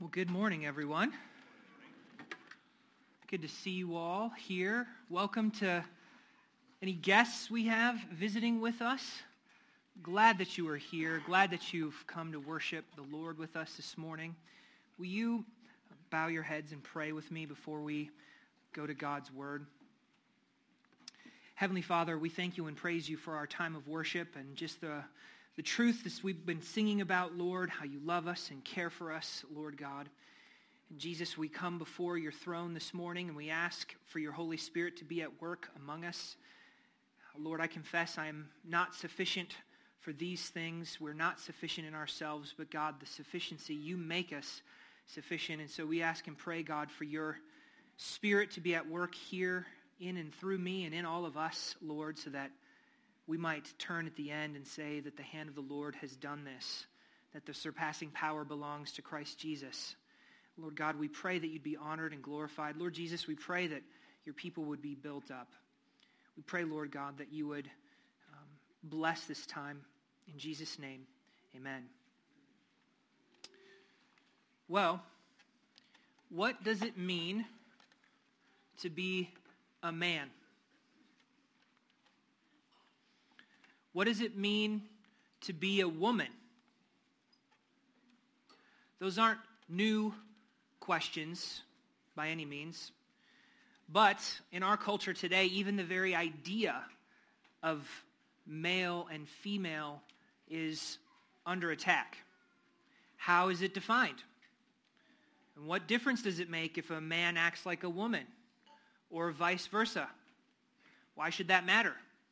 Well, good morning, everyone. Good to see you all here. Welcome to any guests we have visiting with us. Glad that you are here. Glad that you've come to worship the Lord with us this morning. Will you bow your heads and pray with me before we go to God's Word? Heavenly Father, we thank you and praise you for our time of worship and just the truth that we've been singing about, Lord, how you love us and care for us, Lord God. And Jesus, we come before your throne this morning and we ask for your Holy Spirit to be at work among us. Lord, I confess I am not sufficient for these things. We're not sufficient in ourselves, but God, the sufficiency, you make us sufficient. And so we ask and pray, God, for your Spirit to be at work here in and through me and in all of us, Lord, so that we might turn at the end and say that the hand of the Lord has done this, that the surpassing power belongs to Christ Jesus. Lord God, we pray that you'd be honored and glorified. Lord Jesus, we pray that your people would be built up. We pray, Lord God, that you would bless this time. In Jesus' name, amen. Well, what does it mean to be a man? What does it mean to be a woman? Those aren't new questions by any means. But in our culture today, even the very idea of male and female is under attack. How is it defined? And what difference does it make if a man acts like a woman or vice versa? Why should that matter?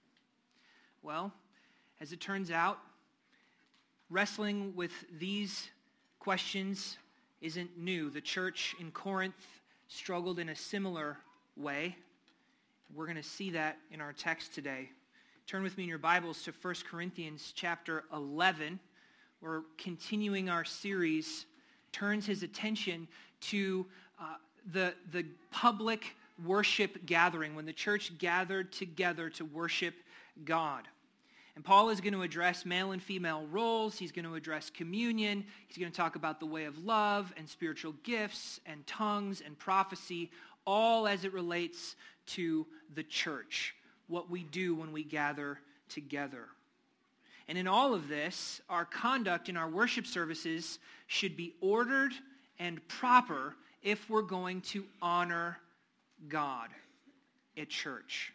Well, as it turns out, wrestling with these questions isn't new. The church in Corinth struggled in a similar way. We're going to see that in our text today. Turn with me in your Bibles to 1 Corinthians chapter 11. We're continuing our series, turns his attention to the public worship gathering, when the church gathered together to worship God. And Paul is going to address male and female roles. He's going to address communion. He's going to talk about the way of love and spiritual gifts and tongues and prophecy, all as it relates to the church, what we do when we gather together. And in all of this, our conduct in our worship services should be ordered and proper if we're going to honor God at church.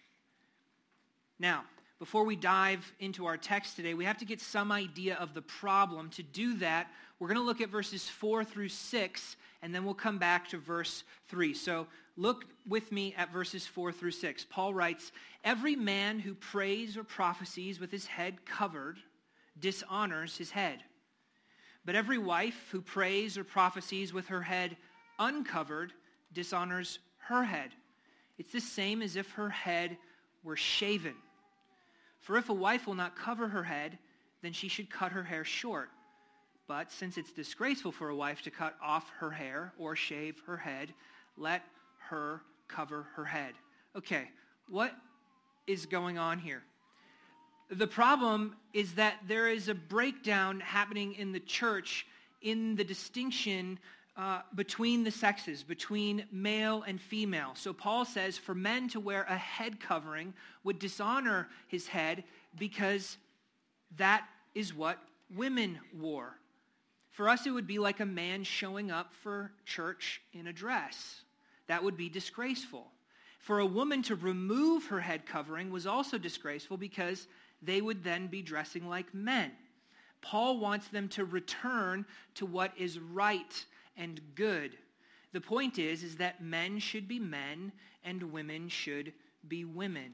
Now, before we dive into our text today, we have to get some idea of the problem. To do that, we're going to look at verses 4 through 6, and then we'll come back to verse 3. So look with me at verses 4 through 6. Paul writes, "Every man who prays or prophesies with his head covered dishonors his head. But every wife who prays or prophesies with her head uncovered dishonors her head. It's the same as if her head were shaven. For if a wife will not cover her head, then she should cut her hair short. But since it's disgraceful for a wife to cut off her hair or shave her head, let her cover her head." Okay, what is going on here? The problem is that there is a breakdown happening in the church in the distinction between the sexes, between male and female. So Paul says for men to wear a head covering would dishonor his head because that is what women wore. For us, it would be like a man showing up for church in a dress. That would be disgraceful. For a woman to remove her head covering was also disgraceful because they would then be dressing like men. Paul wants them to return to what is right and good. The point is that men should be men and women should be women.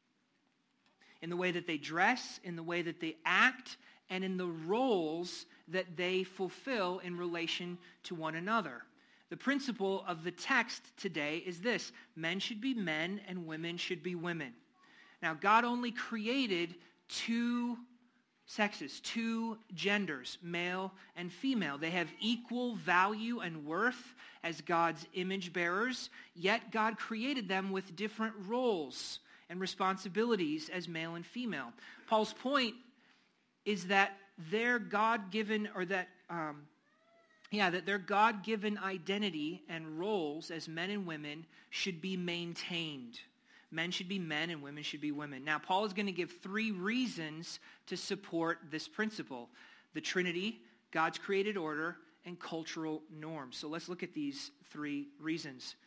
In the way that they dress, in the way that they act, and in the roles that they fulfill in relation to one another. The principle of the text today is this: men should be men and women should be women. Now, God only created two sexes, two genders, male and female. They have equal value and worth as God's image bearers, yet God created them with different roles and responsibilities as male and female. Paul's point is that their God-given, or that that their God-given identity and roles as men and women should be maintained. Men should be men and women should be women. Now, Paul is going to give 3 reasons to support this principle: the Trinity, God's created order, and cultural norms. So let's look at these 3 reasons.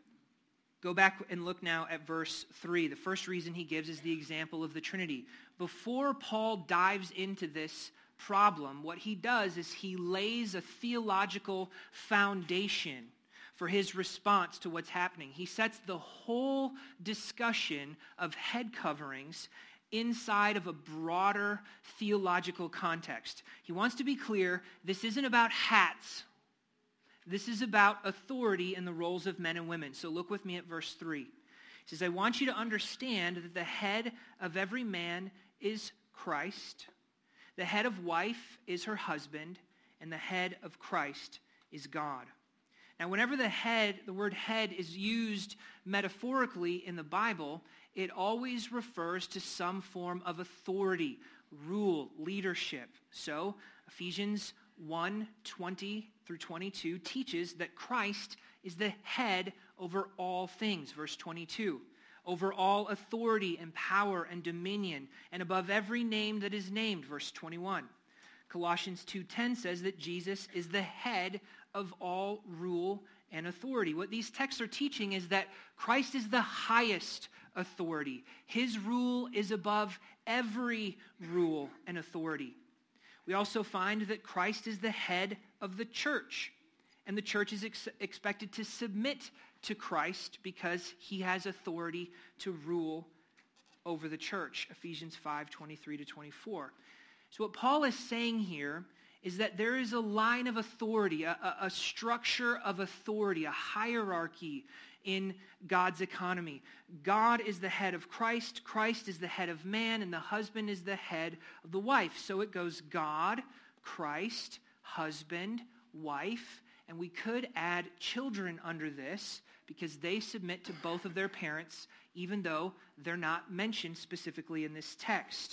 Go back and look now at verse 3. The first reason he gives is the example of the Trinity. Before Paul dives into this problem, what he does is he lays a theological foundation for his response to what's happening. He sets the whole discussion of head coverings inside of a broader theological context. He wants to be clear, this isn't about hats. This is about authority and the roles of men and women. So look with me at verse 3. He says, I want you to understand that the head of every man is Christ, the head of wife is her husband, and the head of Christ is God. Now, whenever the word head is used metaphorically in the Bible, it always refers to some form of authority, rule, leadership. So, Ephesians 1:20 through 22 teaches that Christ is the head over all things. Verse 22, over all authority and power and dominion, and above every name that is named. Verse 21. Colossians 2:10 says that Jesus is the head of all rule and authority. What these texts are teaching is that Christ is the highest authority. His rule is above every rule and authority. We also find that Christ is the head of the church, and the church is expected to submit to Christ because he has authority to rule over the church. Ephesians 5:23 to 24. So what Paul is saying here is that there is a line of authority, a structure of authority, a hierarchy in God's economy. God is the head of Christ, Christ is the head of man, and the husband is the head of the wife. So it goes God, Christ, husband, wife, and we could add children under this because they submit to both of their parents, even though they're not mentioned specifically in this text.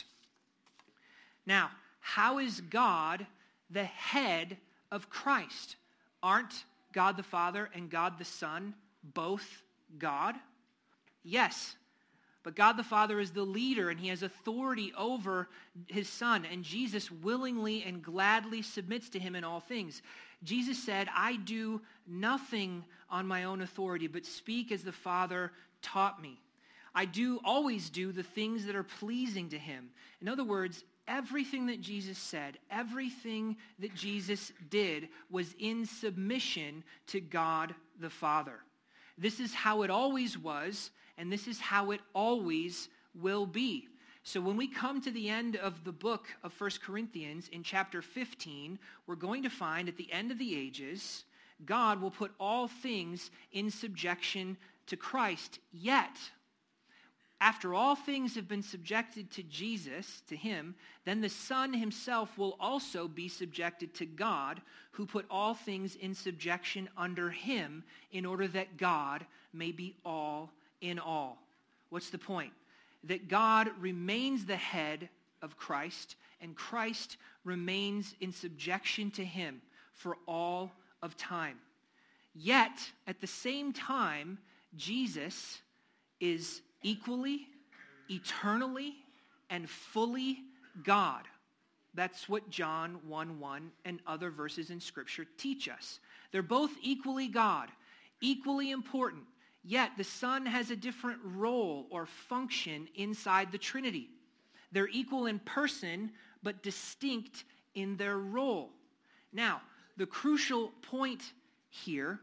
Now, how is God the head of Christ? Aren't God the Father and God the Son both God? Yes, but God the Father is the leader and he has authority over his Son, and Jesus willingly and gladly submits to him in all things. Jesus said, I do nothing on my own authority, but speak as the Father taught me. I always do the things that are pleasing to him. In other words, everything that Jesus said, everything that Jesus did was in submission to God the Father. This is how it always was, and this is how it always will be. So when we come to the end of the book of 1 Corinthians in chapter 15, we're going to find at the end of the ages, God will put all things in subjection to Christ. Yet, after all things have been subjected to Jesus, to him, then the Son himself will also be subjected to God, who put all things in subjection under him, in order that God may be all in all. What's the point? That God remains the head of Christ, and Christ remains in subjection to him for all of time. Yet, at the same time, Jesus is equally, eternally, and fully God. That's what John 1:1 and other verses in Scripture teach us. They're both equally God, equally important, yet the Son has a different role or function inside the Trinity. They're equal in person, but distinct in their role. Now, the crucial point here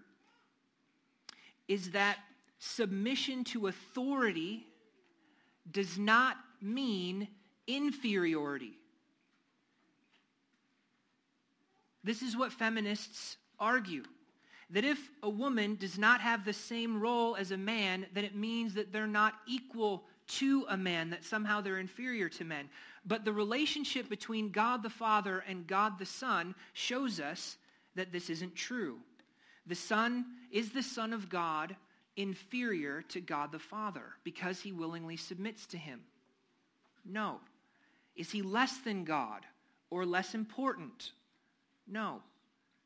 is that submission to authority does not mean inferiority. This is what feminists argue. That if a woman does not have the same role as a man, then it means that they're not equal to a man, that somehow they're inferior to men. But the relationship between God the Father and God the Son shows us that this isn't true. The Son is the Son of God, inferior to God the Father because he willingly submits to him? No. Is he less than God or less important? No.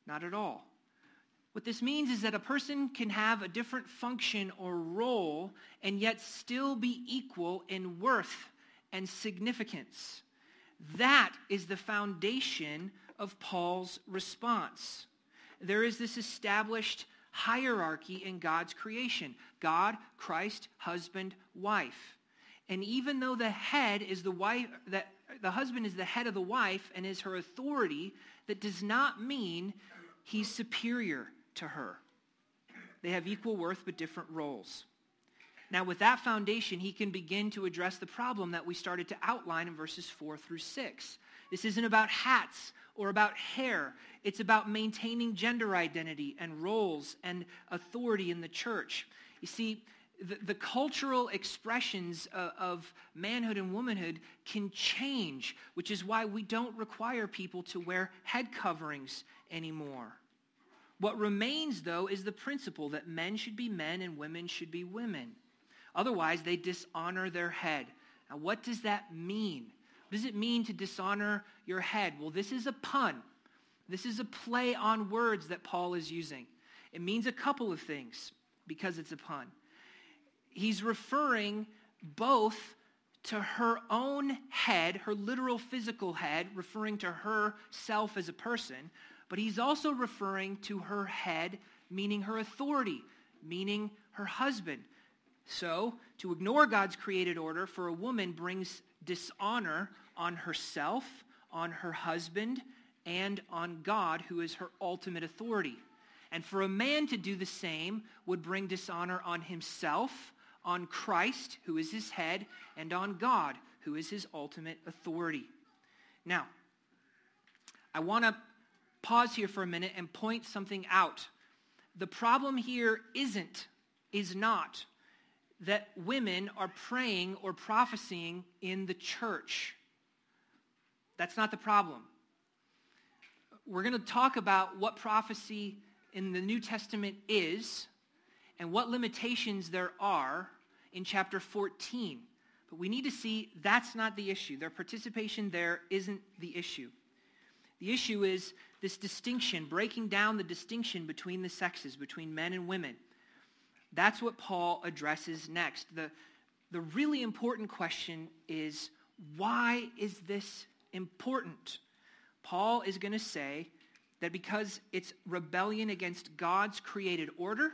Not at all. What this means is that a person can have a different function or role and yet still be equal in worth and significance. That is the foundation of Paul's response. There is this established hierarchy in God's creation. God, Christ, husband, wife. And even though the head is the wife, that the husband is the head of the wife and is her authority, that does not mean he's superior to her. They have equal worth but different roles. Now, with that foundation, he can begin to address the problem that we started to outline in verses 4 through 6. This isn't about hats or about hair. It's about maintaining gender identity and roles and authority in the church. You see, the cultural expressions of manhood and womanhood can change, which is why we don't require people to wear head coverings anymore. What remains, though, is the principle that men should be men and women should be women. Otherwise, they dishonor their head. Now, what does that mean? What does it mean to dishonor your head? Well, this is a pun. This is a play on words that Paul is using. It means a couple of things because it's a pun. He's referring both to her own head, her literal physical head, referring to herself as a person, but he's also referring to her head, meaning her authority, meaning her husband. So, to ignore God's created order for a woman brings dishonor on herself, on her husband, and on God, who is her ultimate authority. And for a man to do the same would bring dishonor on himself, on Christ, who is his head, and on God, who is his ultimate authority. Now, I want to pause here for a minute and point something out. The problem here is not that women are praying or prophesying in the church. That's not the problem. We're going to talk about what prophecy in the New Testament is and what limitations there are in chapter 14. But we need to see that's not the issue. Their participation there isn't the issue. The issue is this distinction, breaking down the distinction between the sexes, between men and women. That's what Paul addresses next. The really important question is, why is this important? Paul is going to say that because it's rebellion against God's created order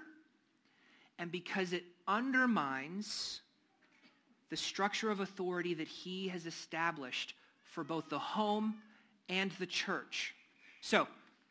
and because it undermines the structure of authority that he has established for both the home and the church. So,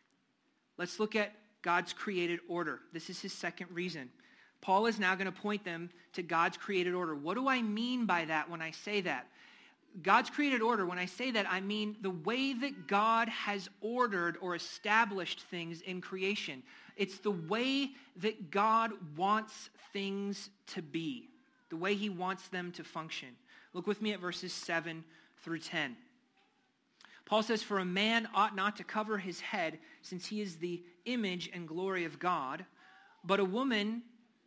let's look at God's created order. This is his second reason. Paul is now going to point them to God's created order. What do I mean by that when I say that? God's created order, when I say that, I mean the way that God has ordered or established things in creation. It's the way that God wants things to be, the way he wants them to function. Look with me at verses 7 through 10. Paul says, "For a man ought not to cover his head, since he is the image and glory of God, but woman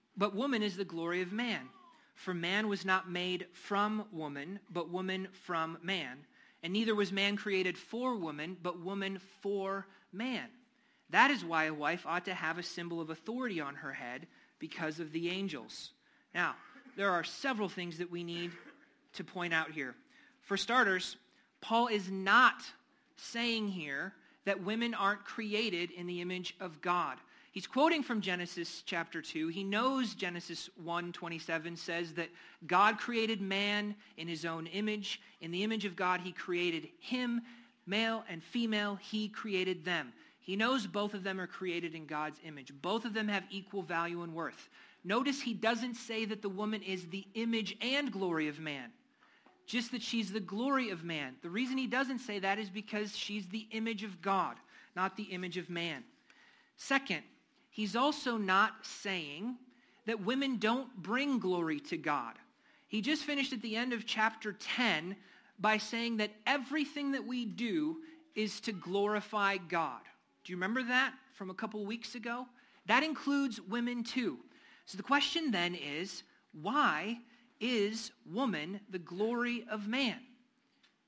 is the glory of man. For man was not made from woman, but woman from man. And neither was man created for woman, but woman for man. That is why a wife ought to have a symbol of authority on her head, because of the angels." Now, there are several things that we need to point out here. For starters, Paul is not saying here that women aren't created in the image of God. He's quoting from Genesis chapter 2. He knows Genesis 1:27 says that God created man in his own image. In the image of God, he created him, male and female, he created them. He knows both of them are created in God's image. Both of them have equal value and worth. Notice he doesn't say that the woman is the image and glory of man, just that she's the glory of man. The reason he doesn't say that is because she's the image of God, not the image of man. Second, he's also not saying that women don't bring glory to God. He just finished at the end of chapter 10 by saying that everything that we do is to glorify God. Do you remember that from a couple of weeks ago? That includes women too. So the question then is, why is woman the glory of man?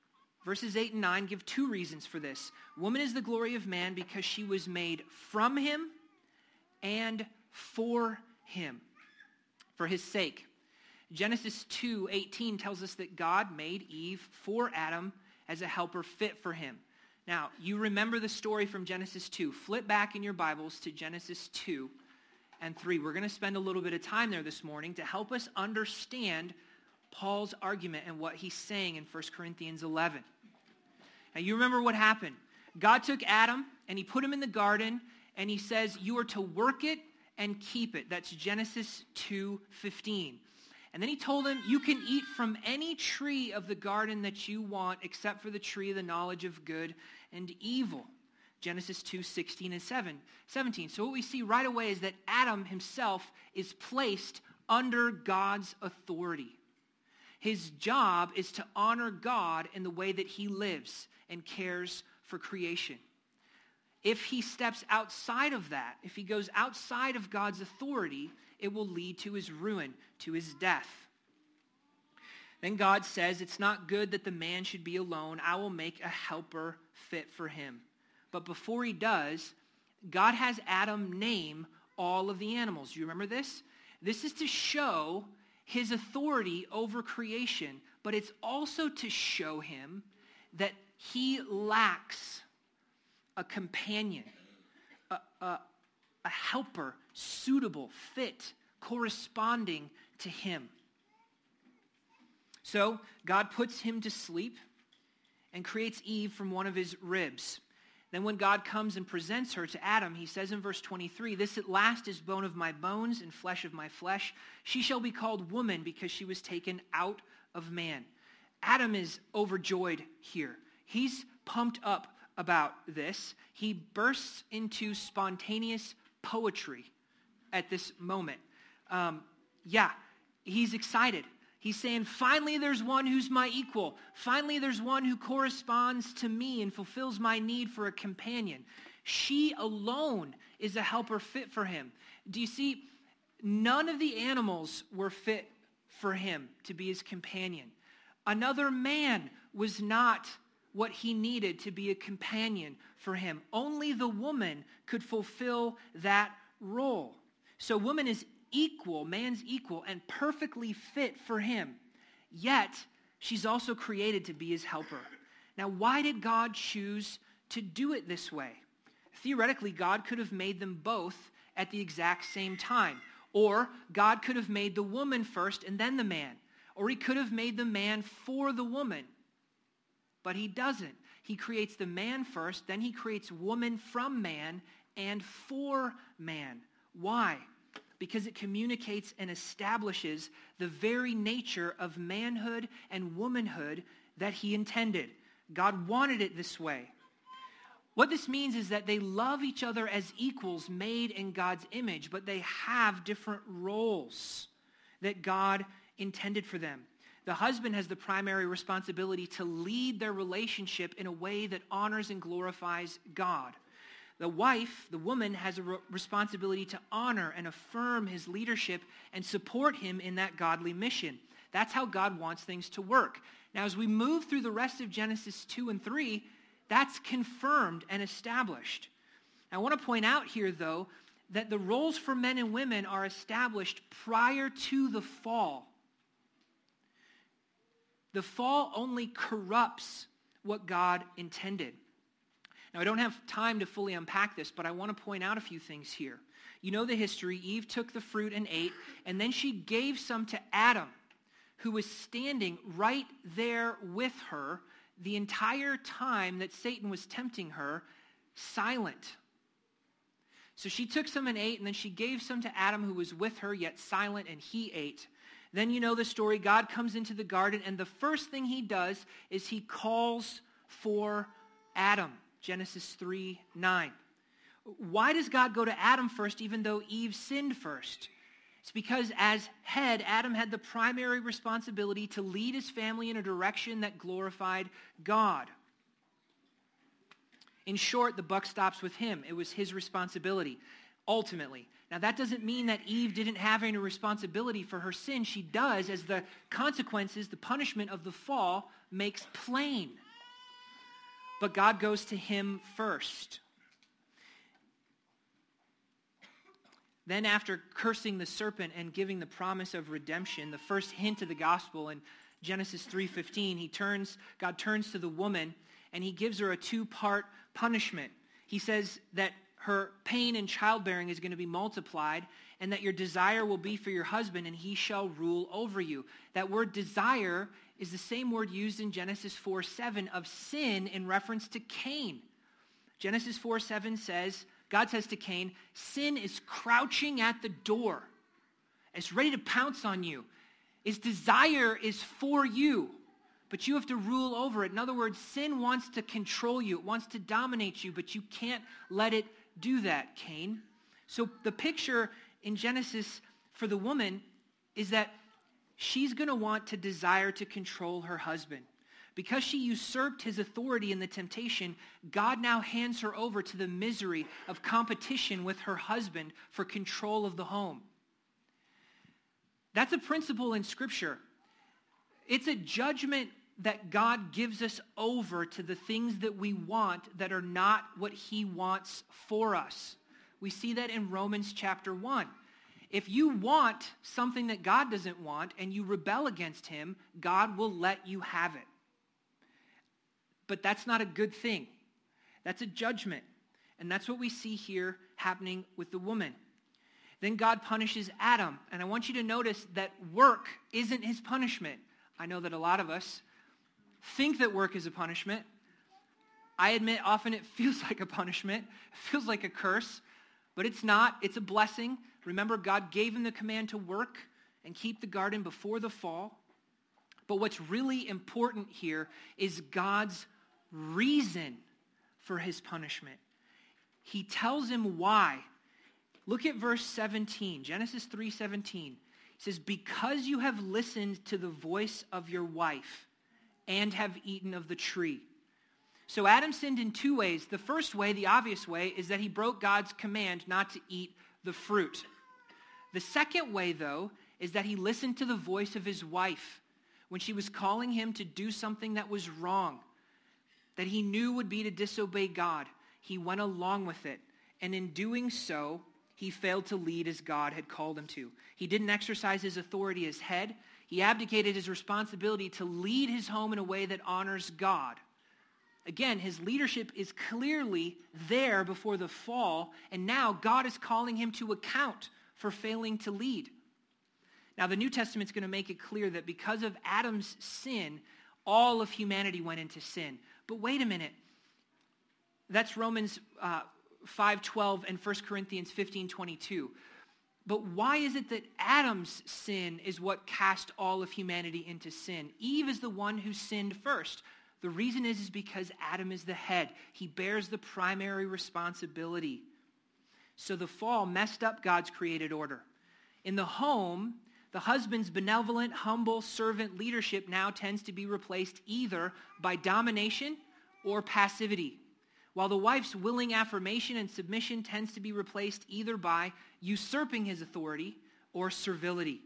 verses 8 and 9 give two reasons for this. Woman is the glory of man because she was made from him and for him, for his sake. Genesis 2:18 tells us that God made Eve for Adam as a helper fit for him. Now, you remember the story from Genesis 2. Flip back in your Bibles to Genesis 2 and 3. We're going to spend a little bit of time there this morning to help us understand Paul's argument and what he's saying in 1 Corinthians 11. Now, you remember what happened. God took Adam and he put him in the garden and he says, you are to work it and keep it. That's Genesis 2:15. And then he told him, you can eat from any tree of the garden that you want except for the tree of the knowledge of good and evil. Genesis 2:16 and 17. So what we see right away is that Adam himself is placed under God's authority. His job is to honor God in the way that he lives and cares for creation. If he steps outside of that, if he goes outside of God's authority, it will lead to his ruin, to his death. Then God says, it's not good that the man should be alone. I will make a helper fit for him. But before he does, God has Adam name all of the animals. You remember this? This is to show his authority over creation, but it's also to show him that he lacks a companion, a helper, suitable, fit, corresponding to him. So God puts him to sleep and creates Eve from one of his ribs. Then when God comes and presents her to Adam, he says in verse 23, this at last is bone of my bones and flesh of my flesh. She shall be called woman because she was taken out of man. Adam is overjoyed here. He's pumped up about this. He bursts into spontaneous poetry at this moment. He's excited. He's saying, finally there's one who's my equal. Finally there's one who corresponds to me and fulfills my need for a companion. She alone is a helper fit for him. Do you see? None of the animals were fit for him to be his companion. Another man was not what he needed to be a companion for him. Only the woman could fulfill that role. So woman is equal, man's equal, and perfectly fit for him. Yet, she's also created to be his helper. Now, why did God choose to do it this way? Theoretically, God could have made them both at the exact same time. Or God could have made the woman first and then the man. Or he could have made the man for the woman. But he doesn't. He creates the man first, then he creates woman from man and for man. Why? Because it communicates and establishes the very nature of manhood and womanhood that he intended. God wanted it this way. What this means is that they love each other as equals made in God's image, but they have different roles that God intended for them. The husband has the primary responsibility to lead their relationship in a way that honors and glorifies God. The wife, the woman, has a responsibility to honor and affirm his leadership and support him in that godly mission. That's how God wants things to work. Now, as we move through the rest of Genesis 2 and 3, that's confirmed and established. I want to point out here, though, that the roles for men and women are established prior to the fall. The fall only corrupts what God intended. Now, I don't have time to fully unpack this, but I want to point out a few things here. You know the history. Eve took the fruit and ate, and then she gave some to Adam, who was standing right there with her the entire time that Satan was tempting her, silent. So she took some and ate, and then she gave some to Adam, who was with her, yet silent, and he ate. Then you know the story. God comes into the garden, and the first thing he does is he calls for Adam. Genesis 3:9. Why does God go to Adam first, even though Eve sinned first? It's because as head, Adam had the primary responsibility to lead his family in a direction that glorified God. In short, the buck stops with him. It was his responsibility, ultimately. Now, that doesn't mean that Eve didn't have any responsibility for her sin. She does, as the consequences, the punishment of the fall makes plain. but God goes to him first. Then after cursing the serpent and giving the promise of redemption, the first hint of the gospel in Genesis 3:15, God turns to the woman and he gives her a two-part punishment. He says that her pain in childbearing is going to be multiplied and that your desire will be for your husband and he shall rule over you. That word desire is the same word used in Genesis 4:7 of sin in reference to Cain. Genesis 4:7 says, God says to Cain, sin is crouching at the door. It's ready to pounce on you. Its desire is for you, but you have to rule over it. In other words, sin wants to control you. It wants to dominate you, but you can't let it do that, Cain. So the picture in Genesis for the woman is that she's going to want to desire to control her husband. Because she usurped his authority in the temptation, God now hands her over to the misery of competition with her husband for control of the home. That's a principle in Scripture. It's a judgment that God gives us over to the things that we want that are not what he wants for us. We see that in Romans chapter 1. If you want something that God doesn't want and you rebel against him, God will let you have it. But that's not a good thing. That's a judgment. And that's what we see here happening with the woman. Then God punishes Adam. And I want you to notice that work isn't his punishment. I know that a lot of us think that work is a punishment. I admit often it feels like a punishment. It feels like a curse. But it's not. It's a blessing. Remember, God gave him the command to work and keep the garden before the fall. But what's really important here is God's reason for his punishment. He tells him why. Look at verse 17, Genesis 3:17. It says, because you have listened to the voice of your wife and have eaten of the tree. So Adam sinned in two ways. The first way, the obvious way, is that he broke God's command not to eat the fruit. The second way, though, is that he listened to the voice of his wife when she was calling him to do something that was wrong, that he knew would be to disobey God. He went along with it. And in doing so, he failed to lead as God had called him to. He didn't exercise his authority as head. He abdicated his responsibility to lead his home in a way that honors God. Again, his leadership is clearly there before the fall, and now God is calling him to account for failing to lead. Now, the New Testament's going to make it clear that because of Adam's sin, all of humanity went into sin. But wait a minute. That's Romans 5:12 and 1 Corinthians 15:22. But why is it that Adam's sin is what cast all of humanity into sin? Eve is the one who sinned first. The reason is because Adam is the head. He bears the primary responsibility. So the fall messed up God's created order. In the home, the husband's benevolent, humble servant leadership now tends to be replaced either by domination or passivity, while the wife's willing affirmation and submission tends to be replaced either by usurping his authority or servility.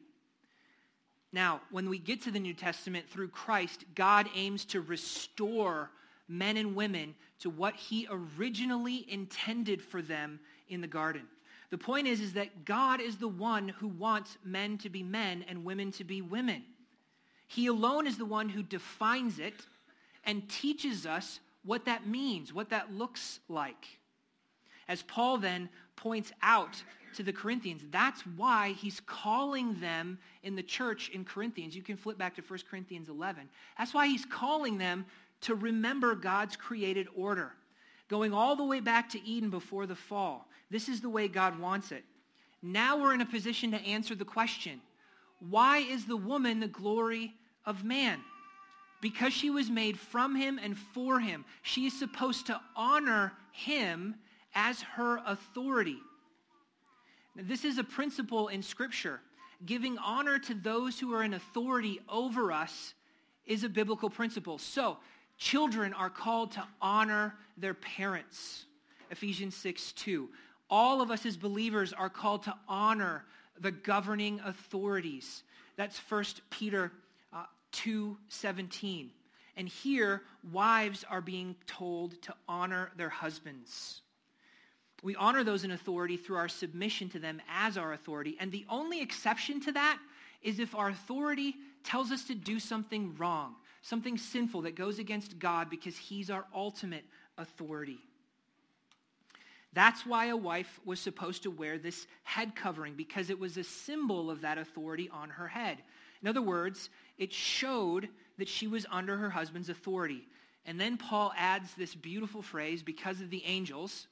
Now, when we get to the New Testament through Christ, God aims to restore men and women to what he originally intended for them in the garden. The point is that God is the one who wants men to be men and women to be women. He alone is the one who defines it and teaches us what that means, what that looks like. As Paul then points out to the Corinthians, that's why he's calling them in the church in Corinthians. You can flip back to 1 Corinthians 11. That's why he's calling them to remember God's created order, going all the way back to Eden before the fall. This is the way God wants it. Now we're in a position to answer the question, why is the woman the glory of man? Because she was made from him and for him. She is supposed to honor him as her authority. Now, this is a principle in Scripture. Giving honor to those who are in authority over us is a biblical principle. So, children are called to honor their parents. Ephesians 6:2. All of us as believers are called to honor the governing authorities. That's 1 Peter 2:17. And here, wives are being told to honor their husbands. We honor those in authority through our submission to them as our authority. And the only exception to that is if our authority tells us to do something wrong, something sinful that goes against God because he's our ultimate authority. That's why a wife was supposed to wear this head covering, because it was a symbol of that authority on her head. In other words, it showed that she was under her husband's authority. And then Paul adds this beautiful phrase, because of the angels,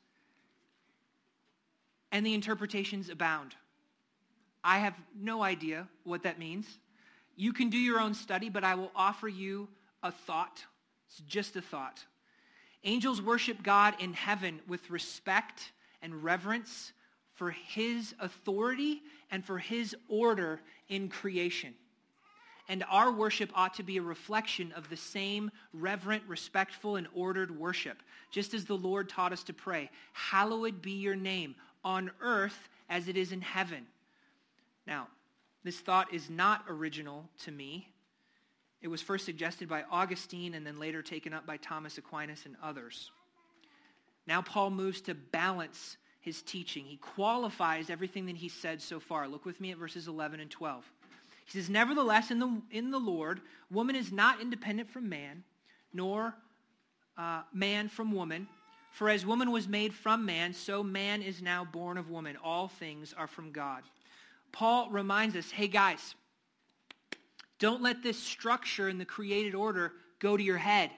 and the interpretations abound. I have no idea what that means. You can do your own study, but I will offer you a thought. It's just a thought. Angels worship God in heaven with respect and reverence for his authority and for his order in creation. And our worship ought to be a reflection of the same reverent, respectful, and ordered worship, just as the Lord taught us to pray, "Hallowed be your name on earth as it is in heaven." Now, this thought is not original to me. It was first suggested by Augustine and then later taken up by Thomas Aquinas and others. Now Paul moves to balance his teaching. He qualifies everything that he said so far. Look with me at verses 11 and 12. He says, "Nevertheless, in the Lord, woman is not independent from man, nor man from woman. For as woman was made from man, so man is now born of woman. All things are from God." Paul reminds us, hey guys, don't let this structure in the created order go to your head.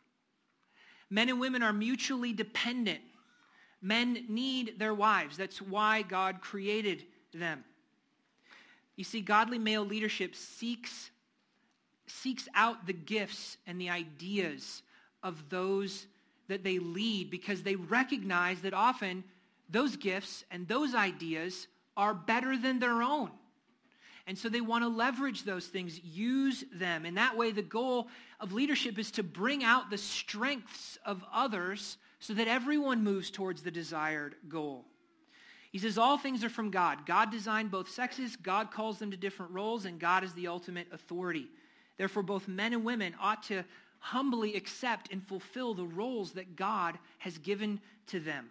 Men and women are mutually dependent. Men need their wives. That's why God created them. You see, godly male leadership seeks out the gifts and the ideas of those that they lead, because they recognize that often those gifts and those ideas are better than their own. And so they want to leverage those things, use them. And that way the goal of leadership is to bring out the strengths of others so that everyone moves towards the desired goal. He says all things are from God. God designed both sexes. God calls them to different roles, and God is the ultimate authority. Therefore, both men and women ought to humbly accept and fulfill the roles that God has given to them.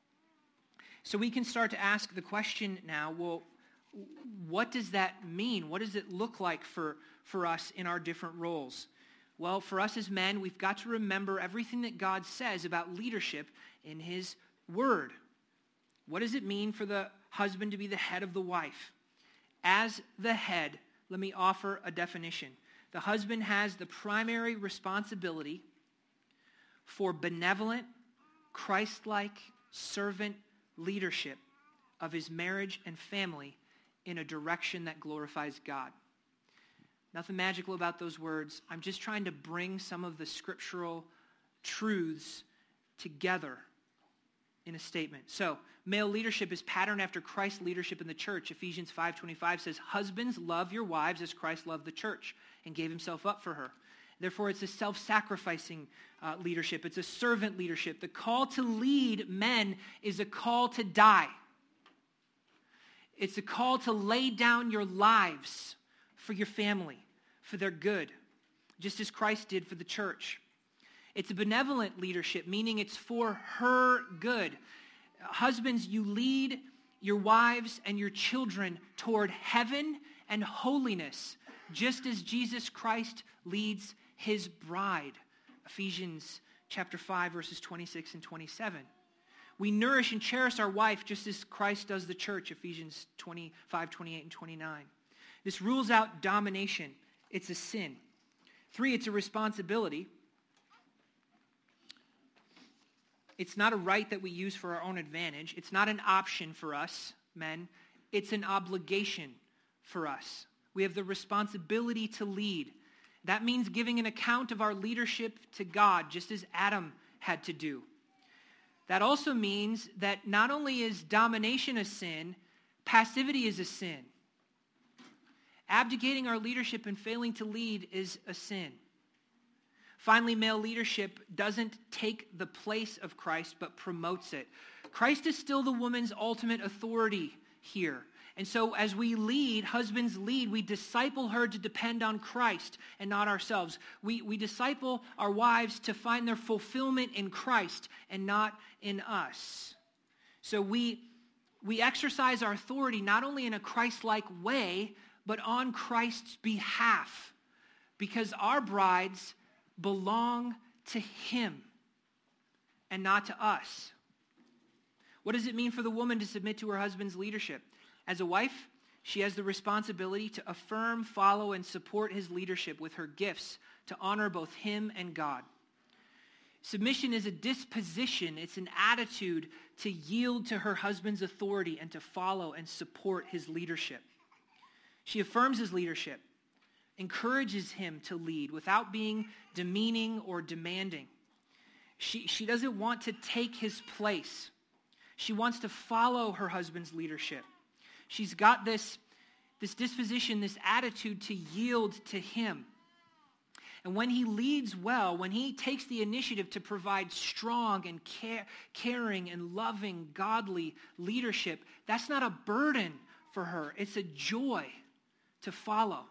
So we can start to ask the question now, well, what does that mean? What does it look like for us in our different roles? Well, for us as men, we've got to remember everything that God says about leadership in his word. What does it mean for the husband to be the head of the wife? As the head, let me offer a definition. The husband has the primary responsibility for benevolent, Christ-like, servant leadership of his marriage and family in a direction that glorifies God. Nothing magical about those words. I'm just trying to bring some of the scriptural truths together in a statement. So, male leadership is patterned after Christ's leadership in the church. Ephesians 5:25 says, "Husbands, love your wives as Christ loved the church and gave himself up for her." Therefore, it's a self-sacrificing leadership. It's a servant leadership. The call to lead men is a call to die. It's a call to lay down your lives for your family, for their good, just as Christ did for the church. It's a benevolent leadership, meaning it's for her good. Husbands, you lead your wives and your children toward heaven and holiness, just as Jesus Christ leads his bride. Ephesians chapter 5, verses 26 and 27. We nourish and cherish our wife just as Christ does the church, Ephesians 25, 28, and 29. This rules out domination. It's a sin. 3, it's a responsibility. It's not a right that we use for our own advantage. It's not an option for us, men. It's an obligation for us. We have the responsibility to lead. That means giving an account of our leadership to God, just as Adam had to do. That also means that not only is domination a sin, passivity is a sin. Abdicating our leadership and failing to lead is a sin. Finally, male leadership doesn't take the place of Christ, but promotes it. Christ is still the woman's ultimate authority here. And so as we lead, husbands lead, we disciple her to depend on Christ and not ourselves. We disciple our wives to find their fulfillment in Christ and not in us. So we exercise our authority not only in a Christ-like way, but on Christ's behalf, because our brides belong to him and not to us. What does it mean for the woman to submit to her husband's leadership? As a wife, she has the responsibility to affirm, follow, and support his leadership with her gifts to honor both him and God. Submission is a disposition, it's an attitude to yield to her husband's authority and to follow and support his leadership. She affirms his leadership, encourages him to lead without being demeaning or demanding. She doesn't want to take his place. She wants to follow her husband's leadership. She's got this disposition, this attitude to yield to him. And when he leads well, when he takes the initiative to provide strong and caring and loving, godly leadership, that's not a burden for her. It's a joy to follow.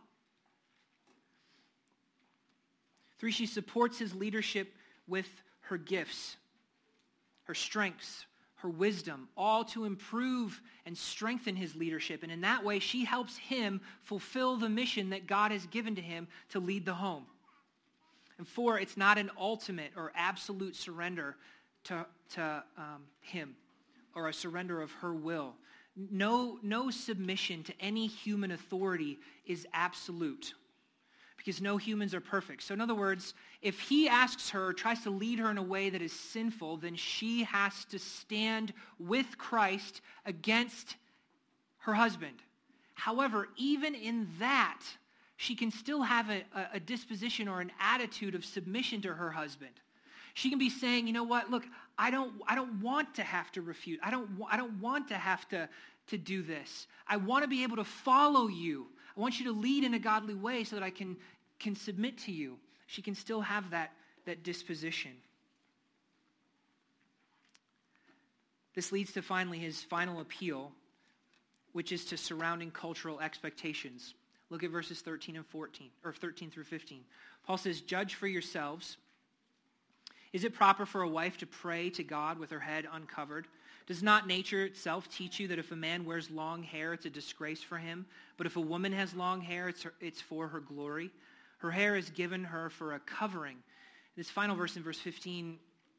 3, she supports his leadership with her gifts, her strengths, her wisdom, all to improve and strengthen his leadership. And in that way, she helps him fulfill the mission that God has given to him to lead the home. And 4, it's not an ultimate or absolute surrender to him or a surrender of her will. No submission to any human authority is absolute, because no humans are perfect. So in other words, if he asks her, tries to lead her in a way that is sinful, then she has to stand with Christ against her husband. However, even in that, she can still have a disposition or an attitude of submission to her husband. She can be saying, you know what, look, I don't want to have to refute. I don't want to have to do this. I want to be able to follow you. I want you to lead in a godly way so that I can submit to you. She can still have that disposition. This leads to finally his final appeal, which is to surrounding cultural expectations. Look at verses 13 and 14, or 13 through 15. Paul says, "Judge for yourselves. Is it proper for a wife to pray to God with her head uncovered? Does not nature itself teach you that if a man wears long hair, it's a disgrace for him? But if a woman has long hair, it's for her glory. Her hair is given her for a covering." This final verse in verse 15,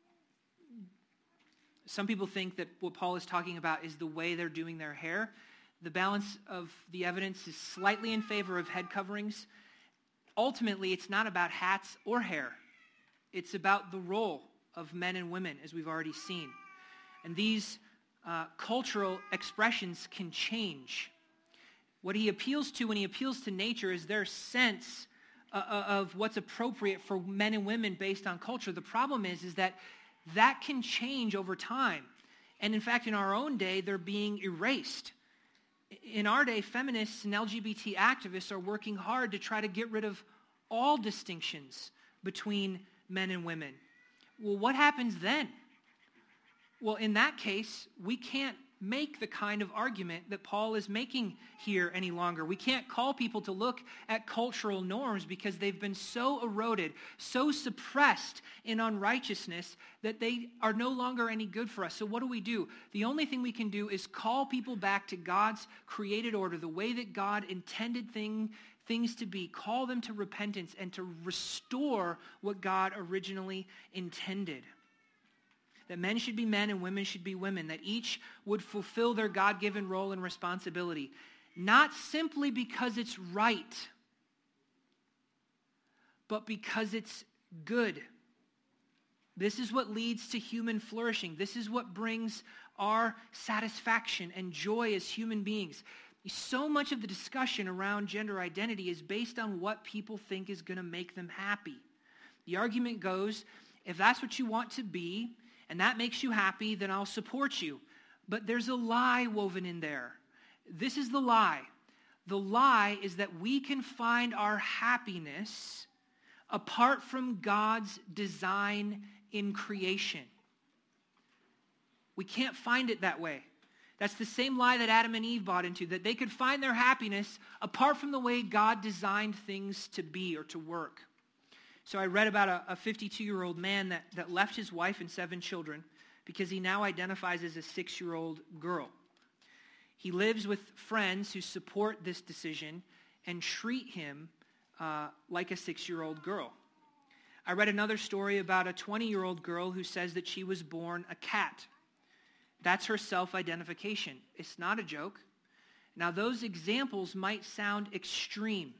some people think that what Paul is talking about is the way they're doing their hair. The balance of the evidence is slightly in favor of head coverings. Ultimately, it's not about hats or hair. It's about the role of men and women, as we've already seen. And these cultural expressions can change. What he appeals to when he appeals to nature is their sense of what's appropriate for men and women based on culture. The problem is that can change over time. And in fact, in our own day, they're being erased. In our day, feminists and LGBT activists are working hard to try to get rid of all distinctions between men and women. Well, what happens then? Well, in that case, we can't make the kind of argument that Paul is making here any longer. We can't call people to look at cultural norms because they've been so eroded, so suppressed in unrighteousness that they are no longer any good for us. So what do? The only thing we can do is call people back to God's created order, the way that God intended things to be. Call them to repentance and to restore what God originally intended. That men should be men and women should be women. That each would fulfill their God-given role and responsibility. Not simply because it's right, but because it's good. This is what leads to human flourishing. This is what brings our satisfaction and joy as human beings. So much of the discussion around gender identity is based on what people think is going to make them happy. The argument goes, if that's what you want to be, and that makes you happy, then I'll support you. But there's a lie woven in there. This is the lie. The lie is that we can find our happiness apart from God's design in creation. We can't find it that way. That's the same lie that Adam and Eve bought into, that they could find their happiness apart from the way God designed things to be or to work. So I read about a 52-year-old man that left his wife and 7 children because he now identifies as a 6-year-old girl. He lives with friends who support this decision and treat him like a 6-year-old girl. I read another story about a 20-year-old girl who says that she was born a cat. That's her self-identification. It's not a joke. Now, those examples might sound extreme.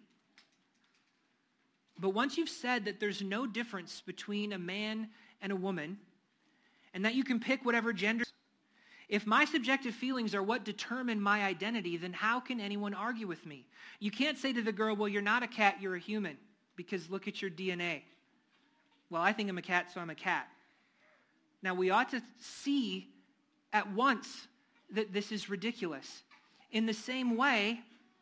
But once you've said that there's no difference between a man and a woman, and that you can pick whatever gender, if my subjective feelings are what determine my identity, then how can anyone argue with me? You can't say to the girl, well, you're not a cat, you're a human, because look at your DNA. Well, I think I'm a cat, so I'm a cat. Now, we ought to see at once that this is ridiculous. In the same way,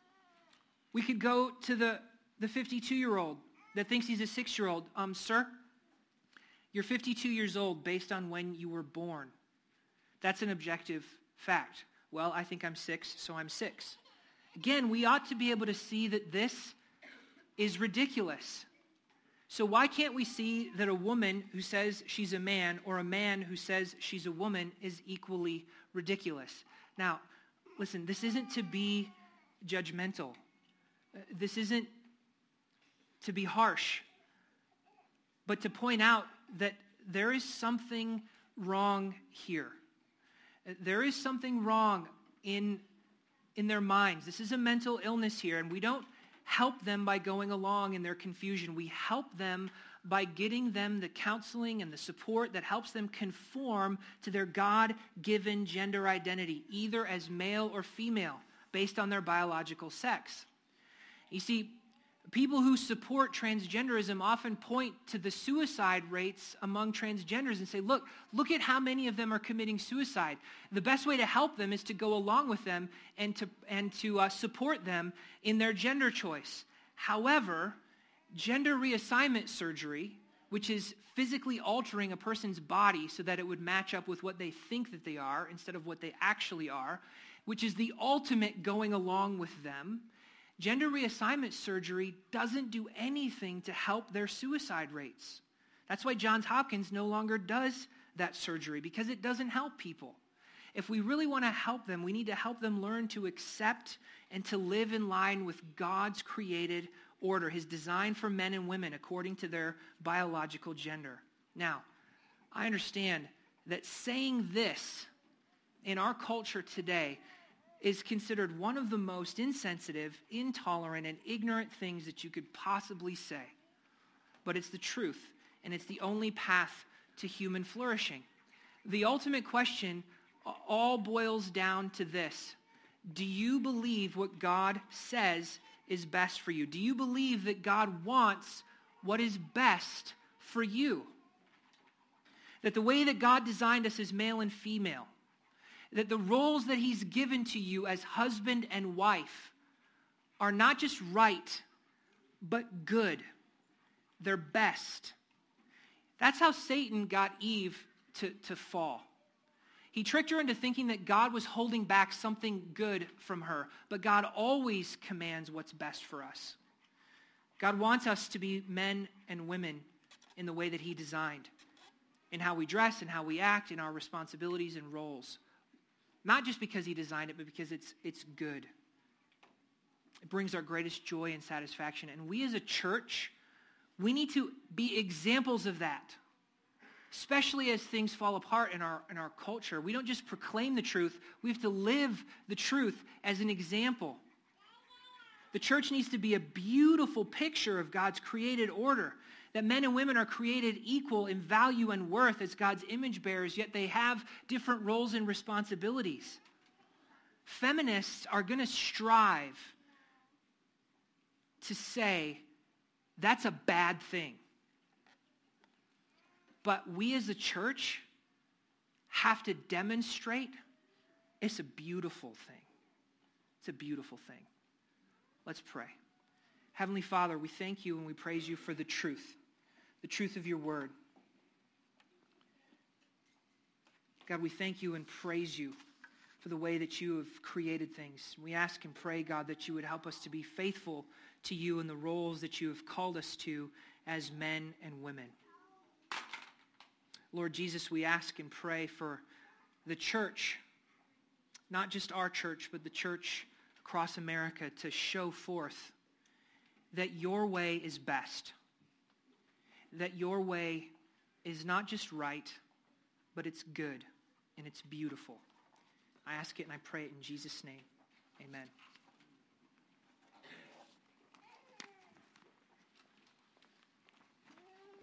we could go to the 52-year-old that thinks he's a 6-year-old. Sir, you're 52 years old based on when you were born. That's an objective fact. Well, I think I'm 6, so I'm 6. Again, we ought to be able to see that this is ridiculous. So why can't we see that a woman who says she's a man or a man who says she's a woman is equally ridiculous? Now, listen, this isn't to be judgmental. This isn't to be harsh, but to point out that there is something wrong here. There is something wrong in their minds. This is a mental illness here, and we don't help them by going along in their confusion. We help them by getting them the counseling and the support that helps them conform to their God-given gender identity, either as male or female, based on their biological sex. You see, people who support transgenderism often point to the suicide rates among transgenders and say, look at how many of them are committing suicide. The best way to help them is to go along with them and to support them in their gender choice. However, gender reassignment surgery, which is physically altering a person's body so that it would match up with what they think that they are instead of what they actually are, which is the ultimate going along with them, gender reassignment surgery doesn't do anything to help their suicide rates. That's why Johns Hopkins no longer does that surgery, because it doesn't help people. If we really want to help them, we need to help them learn to accept and to live in line with God's created order, his design for men and women according to their biological gender. Now, I understand that saying this in our culture today is considered one of the most insensitive, intolerant, and ignorant things that you could possibly say. But it's the truth, and it's the only path to human flourishing. The ultimate question all boils down to this: do you believe what God says is best for you? Do you believe that God wants what is best for you? That the way that God designed us as male and female, that the roles that he's given to you as husband and wife are not just right, but good. They're best. That's how Satan got Eve to fall. He tricked her into thinking that God was holding back something good from her, but God always commands what's best for us. God wants us to be men and women in the way that he designed, in how we dress and how we act, in our responsibilities and roles. Not just because he designed it, but because it's good. It brings our greatest joy and satisfaction. And we as a church, we need to be examples of that, especially as things fall apart in our culture. We don't just proclaim the truth. We have to live the truth as an example. The church needs to be a beautiful picture of God's created order, that men and women are created equal in value and worth as God's image bearers, yet they have different roles and responsibilities. Feminists are going to strive to say that's a bad thing. But we as a church have to demonstrate it's a beautiful thing. It's a beautiful thing. Let's pray. Heavenly Father, we thank you and we praise you for the truth of your word. God, we thank you and praise you for the way that you have created things. We ask and pray, God, that you would help us to be faithful to you in the roles that you have called us to as men and women. Lord Jesus, we ask and pray for the church, not just our church, but the church across America, to show forth that your way is best, that your way is not just right, but it's good and it's beautiful. I ask it and I pray it in Jesus' name. Amen.